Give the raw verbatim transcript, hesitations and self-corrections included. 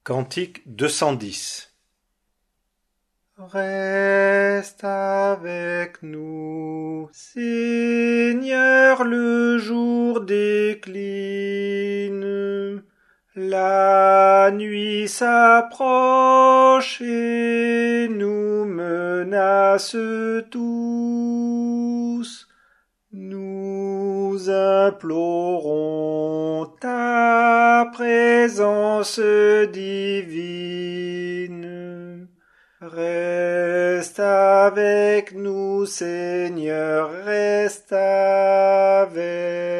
Cantique deux cent dix. Reste avec nous, Seigneur, le jour décline. La nuit s'approche et nous menace tous. Nous implorons ta présence divine. Reste avec nous, Seigneur, reste avec